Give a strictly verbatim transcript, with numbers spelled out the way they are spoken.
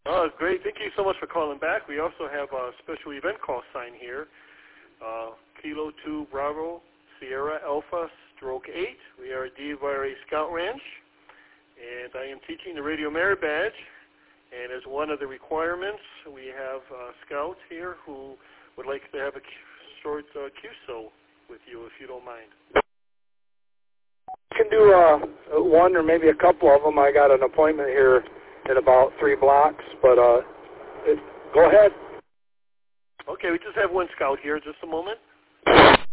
Oh, great. Thank you so much for calling back. We also have a special event call sign here. Uh, Kilo two Bravo Sierra Alpha Stroke eight. We are a DeVary Scout Ranch, and I am teaching the Radio Merit Badge. And as one of the requirements, we have a scout here who would like to have a short uh, Q S O with you, if you don't mind. You can do uh, one or maybe a couple of them. I got an appointment here in about three blocks, but uh, it, go ahead. Okay, we just have one scout here. Just a moment.